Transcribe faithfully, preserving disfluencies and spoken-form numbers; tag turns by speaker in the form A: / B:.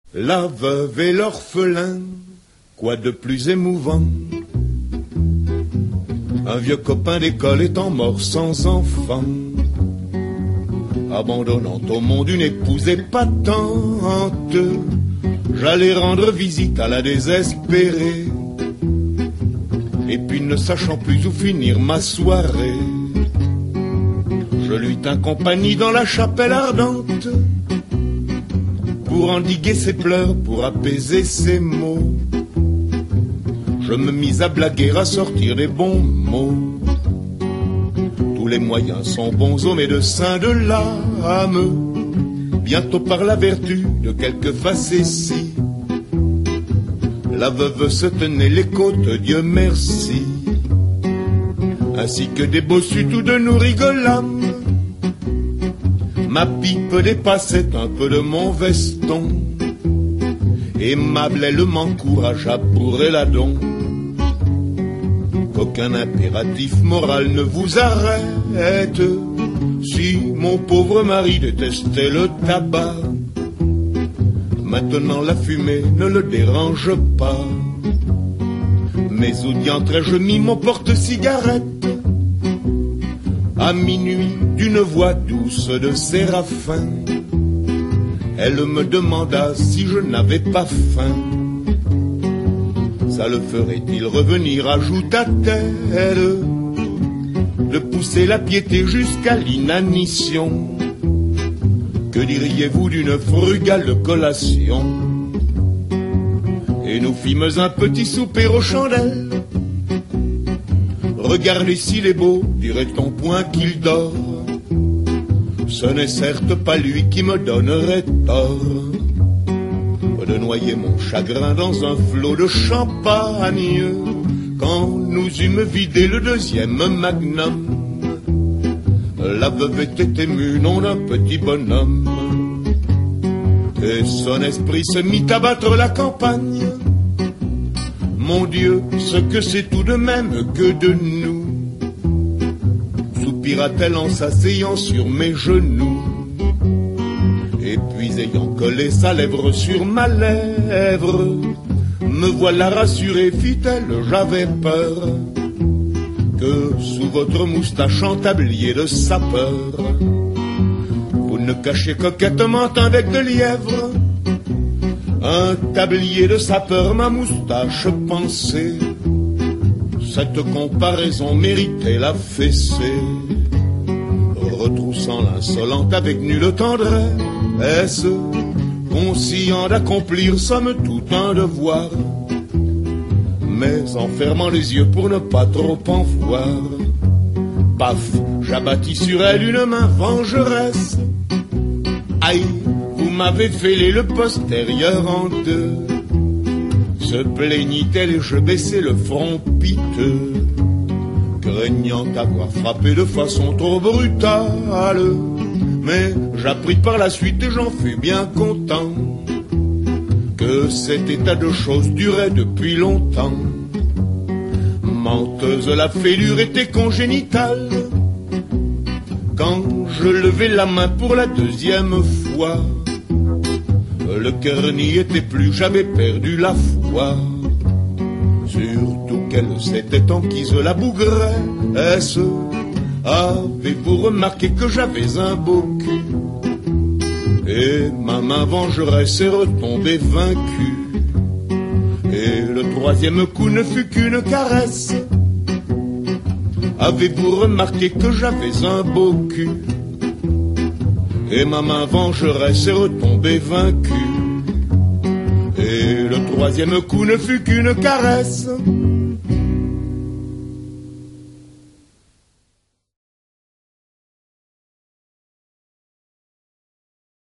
A: La veuve et l'orphelin, quoi de plus émouvant? Un vieux copain d'école étant mort sans enfant, abandonnant au monde une épouse épatante. J'allais rendre visite à la désespérée, et puis ne sachant plus où finir ma soirée, je lui tins compagnie dans la chapelle ardente, pour endiguer ses pleurs, pour apaiser ses maux. Je me mis à blaguer, à sortir des bons mots. Tous les moyens sont bons aux médecins de l'âme. Bientôt par la vertu de quelques facéties, la veuve se tenait les côtes, Dieu merci, ainsi que des bossus, tous de nous rigolâmes. Ma pipe dépassait un peu de mon veston, aimable, elle m'encouragea pour Eladon. Qu'aucun impératif moral ne vous arrête, si mon pauvre mari détestait le tabac. Maintenant la fumée ne le dérange pas, mais où diantre-je mis mon porte-cigarette? À minuit, d'une voix douce de séraphin, elle me demanda si je n'avais pas faim. Ça le ferait-il revenir, ajouta-t-elle, de pousser la piété jusqu'à l'inanition? Que diriez-vous d'une frugale collation? Et nous fîmes un petit souper aux chandelles. Regardez s'il est beau, dirait-on point qu'il dort. Ce n'est certes pas lui qui me donnerait tort de noyer mon chagrin dans un flot de champagne, quand nous eûmes vidé le deuxième magnum. La veuve était émue, non d'un petit bonhomme, et son esprit se mit à battre la campagne. Mon Dieu, ce que c'est tout de même que de nous, soupira-t-elle en s'asseyant sur mes genoux. Et puis ayant collé sa lèvre sur ma lèvre, me voilà rassuré, fit-elle, j'avais peur que sous votre moustache en tablier de sapeur, vous ne cachiez coquettement avec de lièvre un tablier de sapeur, ma moustache pensée. Cette comparaison méritait la fessée. Retroussant l'insolente avec nulle tendresse, conscient d'accomplir somme toute un devoir, mais en fermant les yeux pour ne pas trop en voir, paf, j'abattis sur elle une main vengeresse. Aïe, vous m'avez fêlé le postérieur en deux, se plaignit-elle et je baissai le front piteux, craignant avoir frappé de façon trop brutale. Mais j'appris par la suite et j'en fus bien content que cet état de choses durait depuis longtemps. Menteuse, la fêlure était congénitale. Quand je levai la main pour la deuxième fois, le cœur n'y était plus, j'avais perdu la foi. Surtout qu'elle s'était enquise la bougresse. Avez-vous remarqué que j'avais un beau cul? Et ma main vengeresse est retombée vaincue. Et le troisième coup ne fut qu'une caresse. Avez-vous remarqué que j'avais un beau cul? Et ma main vengeresse est retombée vaincue. Et le troisième coup ne fut qu'une caresse.